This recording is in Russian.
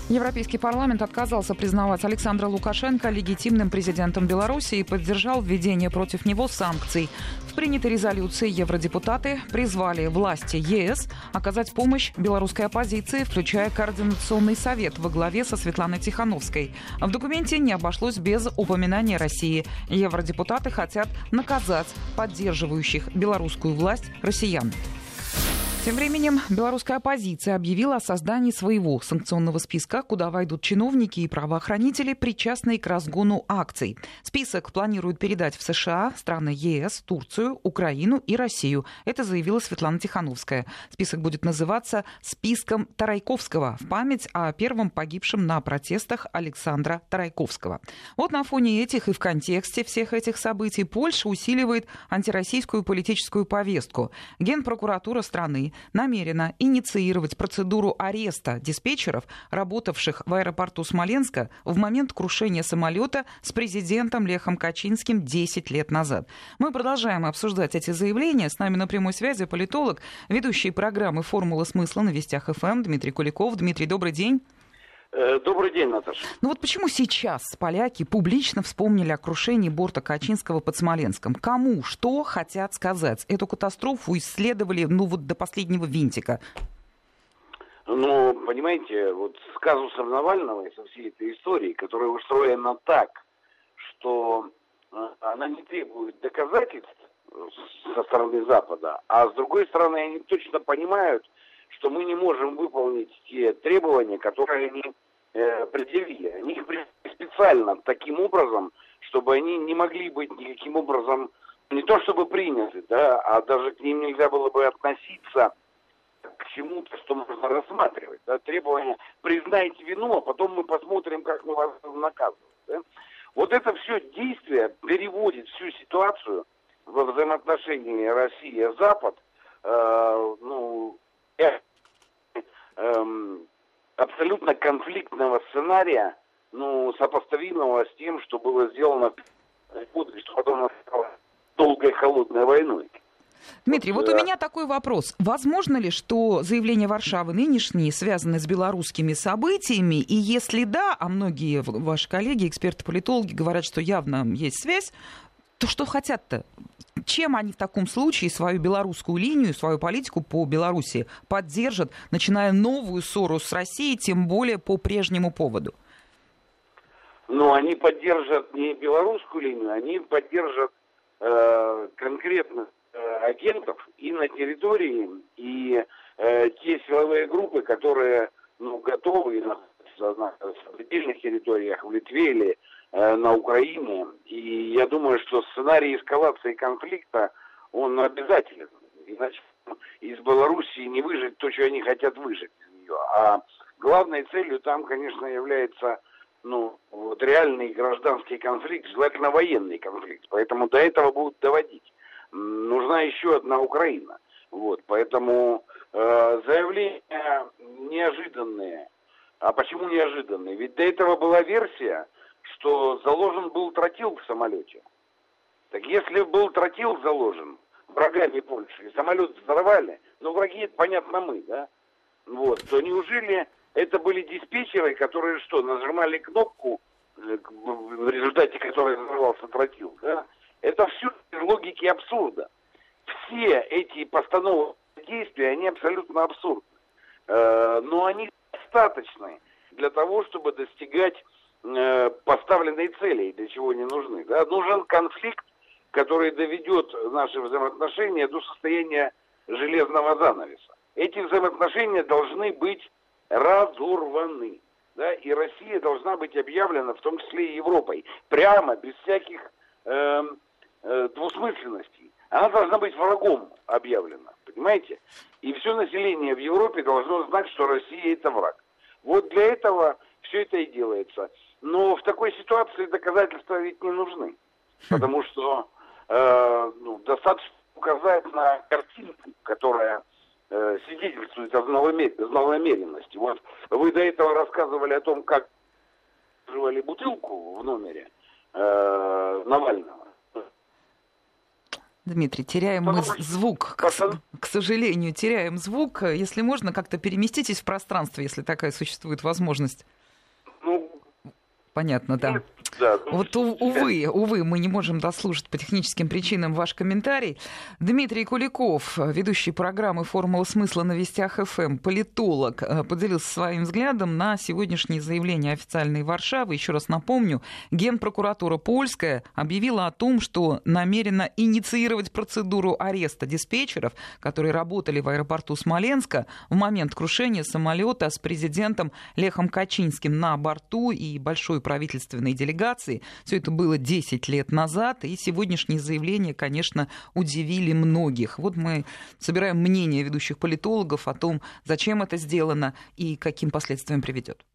Европейский парламент отказался признавать Александра Лукашенко легитимным президентом Беларуси и поддержал введение против него санкций. В принятой резолюции евродепутаты призвали власти ЕС оказать помощь белорусской оппозиции, включая Координационный совет во главе со Светланой Тихановской. В документе не обошлось без упоминания России. Евродепутаты хотят наказать поддерживающих белорусскую власть россиян. Тем временем белорусская оппозиция объявила о создании своего санкционного списка, куда войдут чиновники и правоохранители, причастные к разгону акций. Список планируют передать в США, страны ЕС, Турцию, Украину и Россию. Это заявила Светлана Тихановская. Список будет называться «Списком Тарайковского» в память о первом погибшем на протестах Александра Тарайковского. Вот на фоне этих и в контексте всех этих событий Польша усиливает антироссийскую политическую повестку. Генпрокуратура страны намерена инициировать процедуру ареста диспетчеров, работавших в аэропорту Смоленска в момент крушения самолета с президентом Лехом Качинским 10 лет назад. Мы продолжаем обсуждать эти заявления. С нами на прямой связи политолог, ведущий программы «Формула смысла» на Вестях ФМ Дмитрий Куликов. Дмитрий, добрый день. Добрый день, Наташа. Ну вот почему сейчас поляки публично вспомнили о крушении борта Качинского под Смоленском? Кому что хотят сказать? Эту катастрофу исследовали, до последнего винтика. Понимаете, вот с казусом Навального и со всей этой историей, которая устроена так, что она не требует доказательств со стороны Запада, а с другой стороны они точно понимают, что мы не можем выполнить те требования, которые они предъявили. Они их предъявили специально таким образом, чтобы они не могли быть никаким образом, не то чтобы приняты, да, а даже к ним нельзя было бы относиться к чему-то, что можно рассматривать. Да, требования «признайте вину, а потом мы посмотрим, как мы вас наказываем». Да. Вот это все действие переводит всю ситуацию во взаимоотношении Россия-Запад, абсолютно конфликтного сценария, сопоставимого с тем, что было сделано в годы, что потом настала долгой холодной войной. Дмитрий, вот у меня такой вопрос. Возможно ли, что заявления Варшавы нынешние связаны с белорусскими событиями? И если да, а многие ваши коллеги, эксперты-политологи говорят, что явно есть связь, то что хотят-то? Чем они в таком случае свою белорусскую линию, свою политику по Беларуси поддержат, начиная новую ссору с Россией, тем более по прежнему поводу? Они поддержат не белорусскую линию, они поддержат конкретно агентов и на территории, и те силовые группы, которые готовы находиться на сопредельных территориях в Литве или на Украине. И я думаю, что сценарий эскалации конфликта, он обязателен. Иначе из Белоруссии не выжить то, что они хотят выжить из нее. А главной целью там, конечно, является реальный гражданский конфликт, желательно военный конфликт. Поэтому до этого будут доводить. Нужна еще одна Украина. Поэтому заявления неожиданные. А почему неожиданные? Ведь до этого была версия, что заложен был тротил в самолете. Так если был тротил заложен врагами Польши, и самолет взорвали, враги, это понятно мы, да? То неужели это были диспетчеры, которые нажимали кнопку, в результате которой взорвался тротил, да? Это все из логики абсурда. Все эти постановки действия, они абсолютно абсурдны. Но они достаточны для того, чтобы достигать поставленной цели, для чего они нужны. Да? Нужен конфликт, который доведет наши взаимоотношения до состояния железного занавеса. Эти взаимоотношения должны быть разорваны. Да? И Россия должна быть объявлена, в том числе и Европой, прямо, без всяких двусмысленностей. Она должна быть врагом объявлена, понимаете? И все население в Европе должно знать, что Россия это враг. Для этого все это и делается. Но в такой ситуации доказательства ведь не нужны. Потому что достаточно указать на картинку, которая свидетельствует о злонамеренности. Вы до этого рассказывали о том, как взрывали бутылку в номере Навального. Дмитрий, теряем мы звук, к сожалению, теряем звук. Если можно, как-то переместитесь в пространство, если такая существует возможность. Понятно, да. Да, вот, увы, мы не можем дослушать по техническим причинам ваш комментарий. Дмитрий Куликов, ведущий программы «Формула смысла» на Вестях ФМ, политолог, поделился своим взглядом на сегодняшнее заявление официальной Варшавы. Еще раз напомню, Генпрокуратура польская объявила о том, что намерена инициировать процедуру ареста диспетчеров, которые работали в аэропорту Смоленска в момент крушения самолета с президентом Лехом Качинским на борту и большой правительственной делегации. Все это было 10 лет назад, и сегодняшние заявления, конечно, удивили многих. Вот мы собираем мнение ведущих политологов о том, зачем это сделано и каким последствиям приведет.